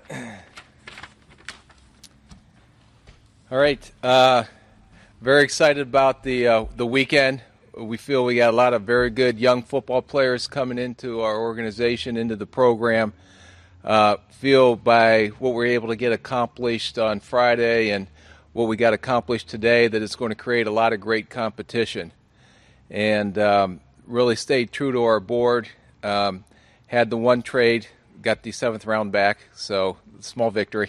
All right. Very excited about the weekend. We feel we got a lot of very good young football players coming into our organization, into the program. Feel by what we're able to get accomplished on Friday and what we got accomplished today that it's going to create a lot of great competition. And really stayed true to our board. Had the one trade, got the 7th round back, so small victory.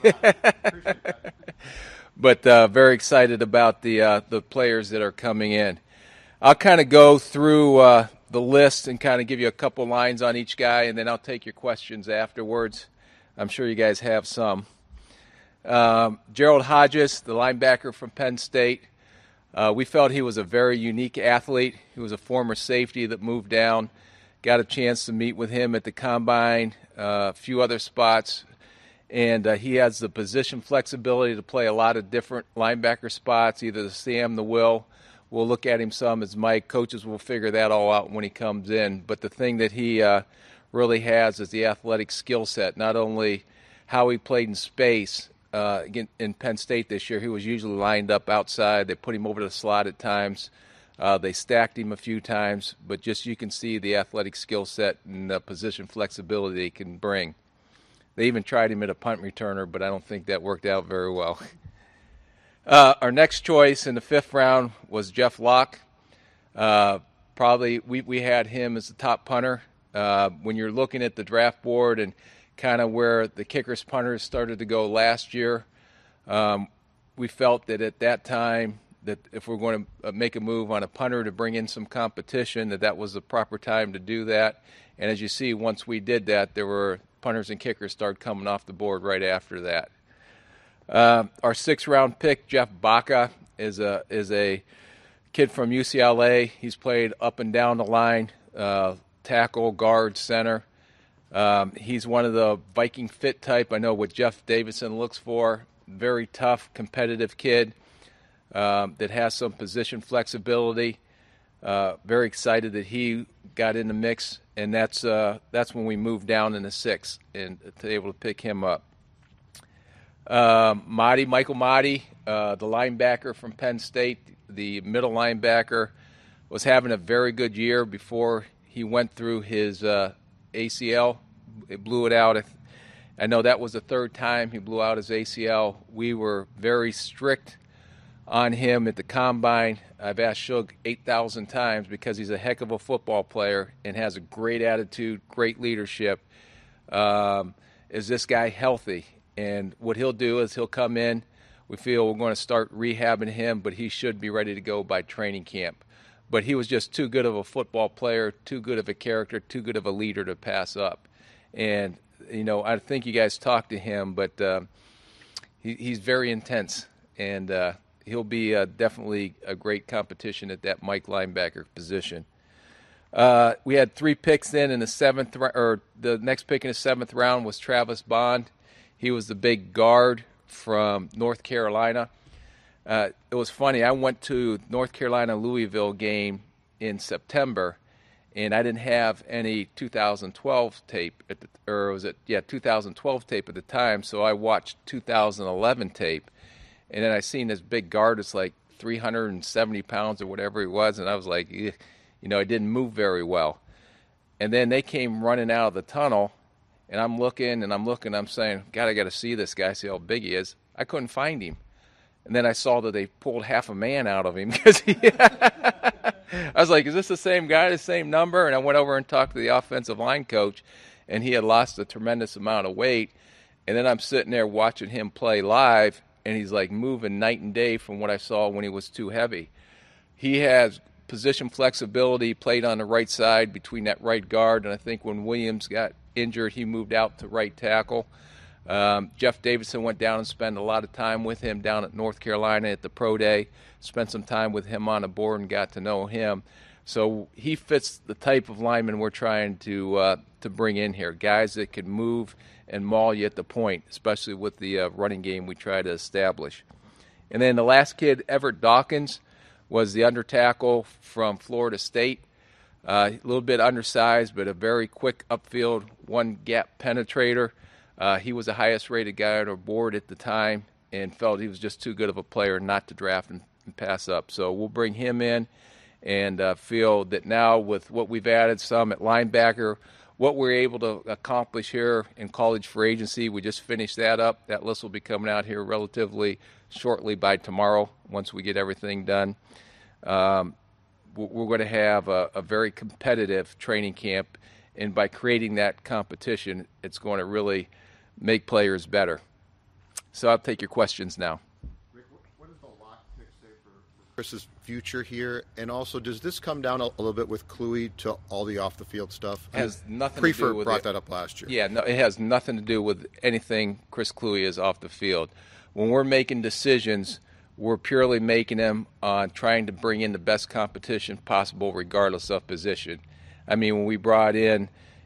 But very excited about the players that are coming in. I'll kind of go through the list and kind of give you a couple lines on each guy, and then I'll take your questions afterwards. I'm sure you guys have some. Gerald Hodges, the linebacker from Penn State. We felt he was a very unique athlete. He was a former safety that moved down. Got a chance to meet with him at the Combine, a few other spots. And he has the position flexibility to play a lot of different linebacker spots, either the Sam, the Will. We'll look at him some as Mike. Coaches will figure that all out when he comes in. But the thing that he really has is the athletic skill set, not only how he played in space. In Penn State this year, he was usually lined up outside. They put him over the slot at times. They stacked him a few times. But just you can see the athletic skill set and the position flexibility he can bring. They even tried him at a punt returner, but I don't think that worked out very well. Our next choice in the 5th round was Jeff Locke. Probably we had him as the top punter. When you're looking at the draft board and kind of where the kickers, punters started to go last year, we felt that at that time that if we're going to make a move on a punter to bring in some competition, that was the proper time to do that. And as you see, once we did that, there were punters and kickers started coming off the board right after that. Our 6th round pick, Jeff Baca, is a kid from UCLA. He's played up and down the line, tackle, guard, center. He's one of the Viking fit type. I know what Jeff Davidson looks for. Very tough, competitive kid that has some position flexibility. Very excited that he got in the mix, and that's when we moved down in the 6th and to be able to pick him up. Michael Madi, the linebacker from Penn State, the middle linebacker, was having a very good year before he went through his ACL. It blew it out. I know that was the 3rd time he blew out his ACL. We were very strict on him at the Combine. I've asked Shug 8,000 times because he's a heck of a football player and has a great attitude, great leadership. Is this guy healthy? And what he'll do is he'll come in. We feel we're going to start rehabbing him, but he should be ready to go by training camp. But he was just too good of a football player, too good of a character, too good of a leader to pass up. And, I think you guys talked to him, but he's very intense. And he'll be definitely a great competition at that Mike linebacker position. We had 3 picks in the 7th, or the next pick in the 7th round was Travis Bond. He was the big guard from North Carolina. It was funny. I went to North Carolina-Louisville game in September, and I didn't have any 2012 tape 2012 tape at the time. So I watched 2011 tape, and then I seen this big guard. It's like 370 pounds or whatever he was, and I was like, it didn't move very well. And then they came running out of the tunnel. And I'm looking, I'm saying, God, I got to see this guy, see how big he is. I couldn't find him. And then I saw that they pulled half a man out of him because I was like, is this the same guy, the same number? And I went over and talked to the offensive line coach, and he had lost a tremendous amount of weight. And then I'm sitting there watching him play live, and he's like moving night and day from what I saw when he was too heavy. He has position flexibility, played on the right side between that right guard, and I think when Williams got injured, he moved out to right tackle. Jeff Davidson went down and spent a lot of time with him down at North Carolina at the Pro Day, spent some time with him on the board and got to know him. So he fits the type of lineman we're trying to bring in here, guys that can move and maul you at the point, especially with the running game we try to establish. And then the last kid, Everett Dawkins, was the under tackle from Florida State. A little bit undersized, but a very quick upfield, one-gap penetrator. He was the highest rated guy on our board at the time and felt he was just too good of a player not to draft and pass up. So we'll bring him in and feel that now with what we've added some at linebacker, what we're able to accomplish here in college free agency, we just finished that up. That list will be coming out here relatively shortly by tomorrow once we get everything done. We're going to have a very competitive training camp, and by creating that competition, it's going to really make players better. So I'll take your questions now. Rick, what does the lock pick say for Chris's future here? And also, does this come down a little bit with Kluwe to all the off-the-field stuff? It has nothing to do with brought that up last year. Yeah, no, it has nothing to do with anything Chris Kluwe is off the field. When we're making decisions, we're purely making them on trying to bring in the best competition possible regardless of position. I mean, when we brought in,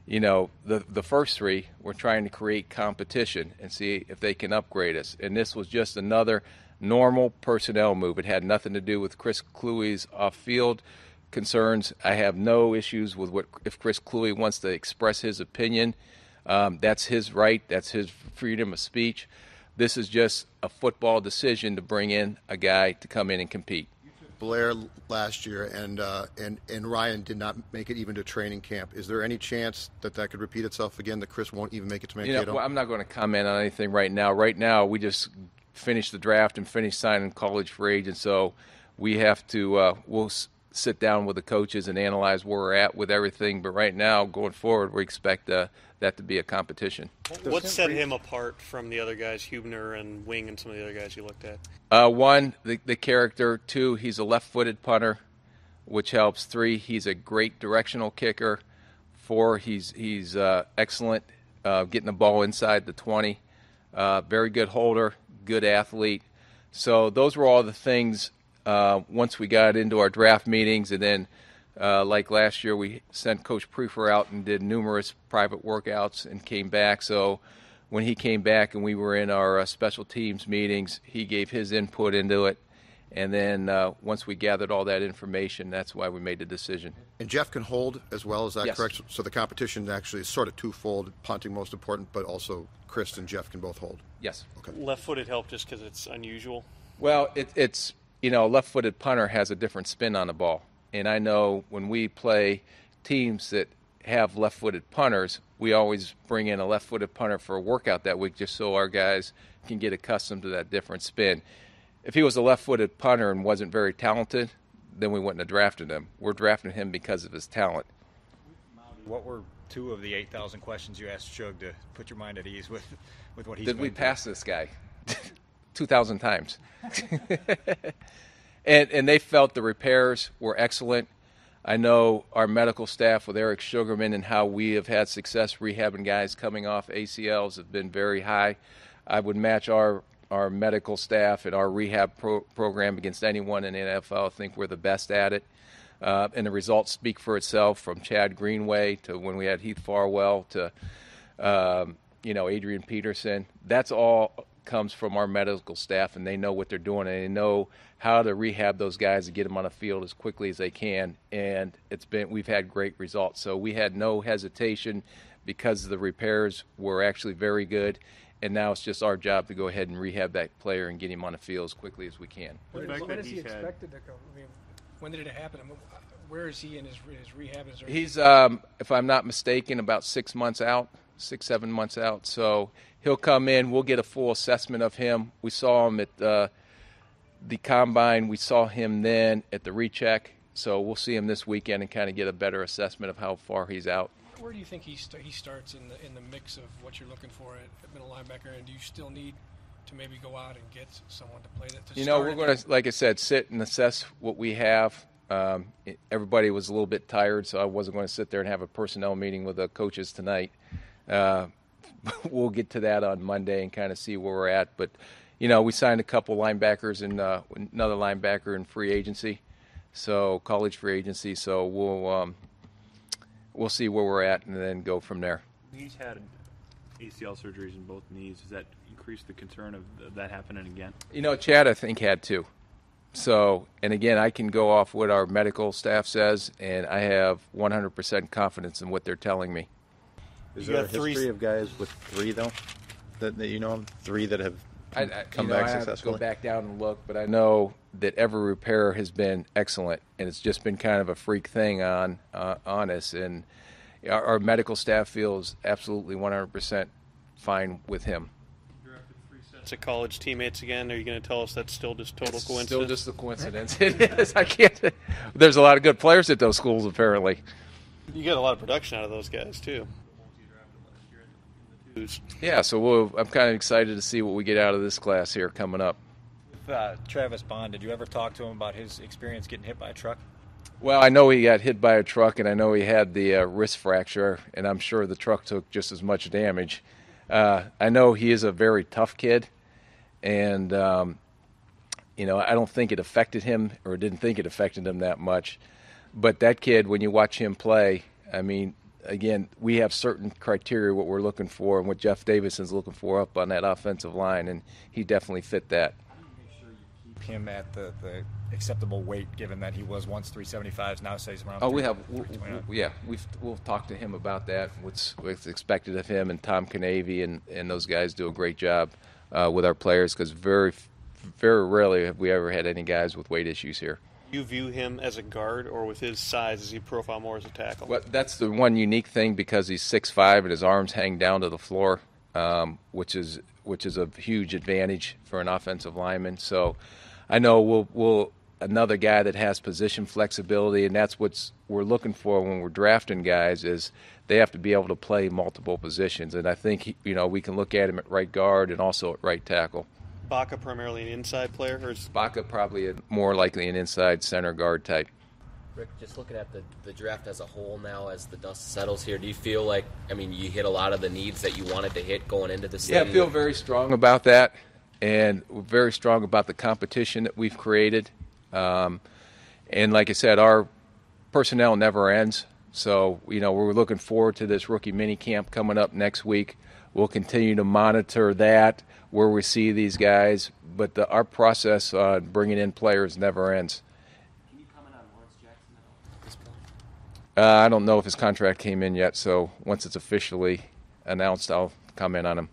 the first three, we're trying to create competition and see if they can upgrade us. And this was just another normal personnel move. It had nothing to do with Chris Kluwe's off-field concerns. I have no issues with if Chris Kluwe wants to express his opinion. That's his right. That's his freedom of speech. This is just a football decision to bring in a guy to come in and compete. Blair last year, and Ryan did not make it even to training camp. Is there any chance that could repeat itself again, that Chris won't even make it to Mankato? Well, I'm not going to comment on anything right now. Right now, we just finished the draft and finished signing college free agents, so we have to we'll sit down with the coaches and analyze where we're at with everything. But right now, going forward, we expect that to be a competition. What set him apart from the other guys, Hubner and Wing and some of the other guys you looked at? One, the character. Two, he's a left-footed punter, which helps. Three, he's a great directional kicker. Four, he's excellent getting the ball inside the 20. Very good holder, good athlete. So those were all the things once we got into our draft meetings, and then like last year, we sent Coach Prefer out and did numerous private workouts and came back. So when he came back and we were in our special teams meetings, he gave his input into it. And then once we gathered all that information, that's why we made the decision. And Jeff can hold as well, is that yes. correct? So the competition actually is sort of twofold, punting most important, but also Chris and Jeff can both hold. Yes. Okay. Left-footed help just because it's unusual? Well, it's a left-footed punter has a different spin on the ball. And I know when we play teams that have left-footed punters, we always bring in a left-footed punter for a workout that week just so our guys can get accustomed to that different spin. If he was a left-footed punter and wasn't very talented, then we wouldn't have drafted him. We're drafting him because of his talent. What were two of the 8,000 questions you asked Shug to put your mind at ease with what he's Did we been pass this guy? 2,000 times. And they felt the repairs were excellent. I know our medical staff with Eric Sugarman and how we have had success rehabbing guys coming off ACLs have been very high. I would match our medical staff and our rehab program against anyone in the NFL. I think we're the best at it. And the results speak for itself, from Chad Greenway to when we had Heath Farwell to, Adrian Peterson. That's all comes from our medical staff, and they know what they're doing, and they know how to rehab those guys and get them on the field as quickly as they can. And we've had great results. So we had no hesitation because the repairs were actually very good. And now it's just our job to go ahead and rehab that player and get him on the field as quickly as we can. When is he expected to come? I mean, when did it happen? I mean, where is he in his rehab? He's, if I'm not mistaken, about 6 months out, 7 months out. So he'll come in. We'll get a full assessment of him. We saw him at the combine. We saw him then at the recheck. So we'll see him this weekend and kind of get a better assessment of how far he's out. Where do you think he starts in the mix of what you're looking for at middle linebacker? And do you still need to maybe go out and get someone to play that? We're going to, like I said, sit and assess what we have. Everybody was a little bit tired, so I wasn't going to sit there and have a personnel meeting with the coaches tonight. We'll get to that on Monday and kind of see where we're at. But, we signed a couple linebackers and another linebacker in free agency, so college free agency. So we'll see where we're at and then go from there. He's had ACL surgeries in both knees. Does that increase the concern of that happening again? Chad, I think, had two. So, and again, I can go off what our medical staff says, and I have 100% confidence in what they're telling me. Is there a history of guys with three, though? that you know of? 3 that have come I back have to successfully? go back down and look, but I know that every repair has been excellent, and it's just been kind of a freak thing on us. And our medical staff feels absolutely 100% fine with him. It's a college teammates again. Are you going to tell us that's still just total coincidence? Still just a coincidence. It is. I can't. There's a lot of good players at those schools, apparently. You get a lot of production out of those guys too. Yeah, so I'm kind of excited to see what we get out of this class here coming up. Travis Bond, did you ever talk to him about his experience getting hit by a truck? Well, I know he got hit by a truck, and I know he had the wrist fracture, and I'm sure the truck took just as much damage. I know he is a very tough kid, and I don't think it affected him, or didn't think it affected him that much. But that kid, when you watch him play, I mean, again, we have certain criteria what we're looking for and what Jeff Davidson's looking for up on that offensive line, and he definitely fit that. Keep him at the acceptable weight, given that he was once 375s, now says around. Oh, we'll talk to him about that. What's expected of him, and Tom Canavy and those guys do a great job with our players, because very, very rarely have we ever had any guys with weight issues here. You view him as a guard, or with his size, does he profile more as a tackle? Well, that's the one unique thing, because he's 6'5" and his arms hang down to the floor, which is a huge advantage for an offensive lineman. So I know we'll another guy that has position flexibility, and that's what we're looking for when we're drafting guys, is they have to be able to play multiple positions. And I think we can look at him at right guard and also at right tackle. Baca primarily an inside player, or is Baca probably more likely an inside center guard type. Rick, just looking at the draft as a whole now, as the dust settles here, do you feel like, you hit a lot of the needs that you wanted to hit going into the season? Yeah, I feel very strong about that, and we're very strong about the competition that we've created. And like I said, our personnel never ends. So, we're looking forward to this rookie mini camp coming up next week. We'll continue to monitor that, where we see these guys, but our process on bringing in players never ends. Can you comment on Lawrence Jackson at this point? I don't know if his contract came in yet, so once it's officially announced, I'll comment on him.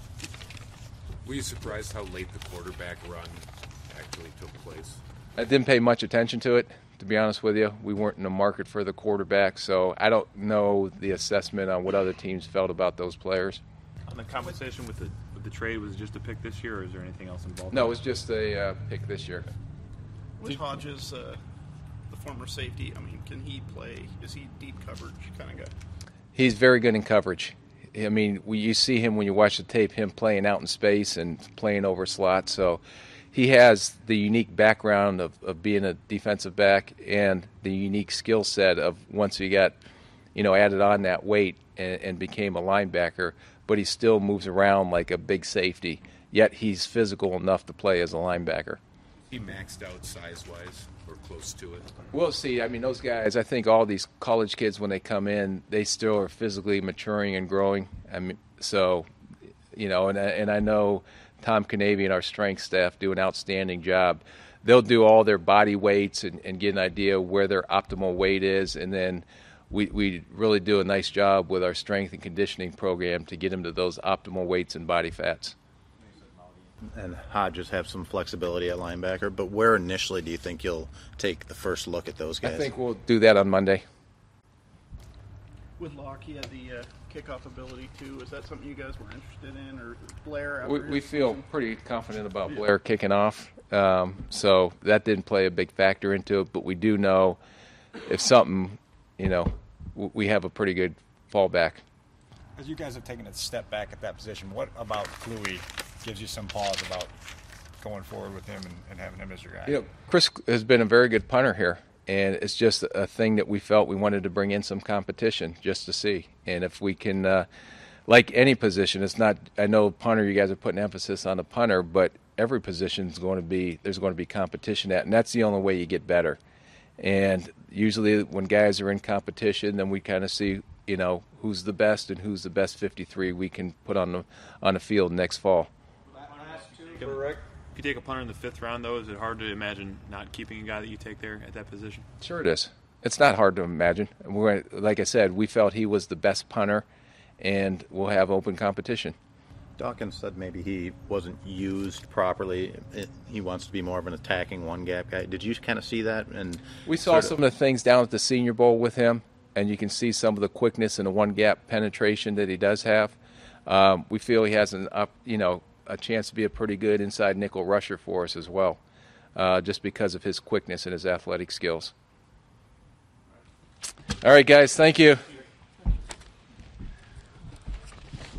Were you surprised how late the quarterback run actually took place? I didn't pay much attention to it, to be honest with you. We weren't in the market for the quarterback, so I don't know the assessment on what other teams felt about those players. On the compensation with the trade, was it just a pick this year, or is there anything else involved? No, it was just a pick this year. With Hodges, the former safety, can he play? Is he deep coverage kind of guy? He's very good in coverage. You see him when you watch the tape, him playing out in space and playing over slots. So he has the unique background of being a defensive back, and the unique skill set of once he got, added on that weight and became a linebacker, but he still moves around like a big safety, yet he's physical enough to play as a linebacker. He maxed out size-wise, or close to it? We'll see. Those guys, I think all these college kids, when they come in, they still are physically maturing and growing. And I know Tom Canavy and our strength staff do an outstanding job. They'll do all their body weights and get an idea where their optimal weight is, and then we really do a nice job with our strength and conditioning program to get them to those optimal weights and body fats. And Hodges have some flexibility at linebacker, but where initially do you think you'll take the first look at those guys? I think we'll do that on Monday. With Locke, he had the kickoff ability too. Is that something you guys were interested in, or Blair? We feel pretty confident about Blair kicking off, so that didn't play a big factor into it. But we do know if something, we have a pretty good fallback. As you guys have taken a step back at that position, what about Kluwe gives you some pause about going forward with him and having him as your guy? Chris has been a very good punter here, and it's just a thing that we felt we wanted to bring in some competition just to see. And if we can, like any position, it's not, I know punter, you guys are putting emphasis on the punter, but every position is there's going to be competition at, and that's the only way you get better. And usually when guys are in competition, then we kind of see, who's the best and who's the best 53 we can put on the field next fall. If you take a punter in the 5th round, though, is it hard to imagine not keeping a guy that you take there at that position? Sure it is. It's not hard to imagine. Like I said, we felt he was the best punter, and we'll have open competition. Dawkins said maybe he wasn't used properly. He wants to be more of an attacking one-gap guy. Did you kind of see that? And we saw some of the things down at the Senior Bowl with him, and you can see some of the quickness and the one-gap penetration that he does have. We feel he has a chance to be a pretty good inside nickel rusher for us as well, just because of his quickness and his athletic skills. All right, guys, thank you.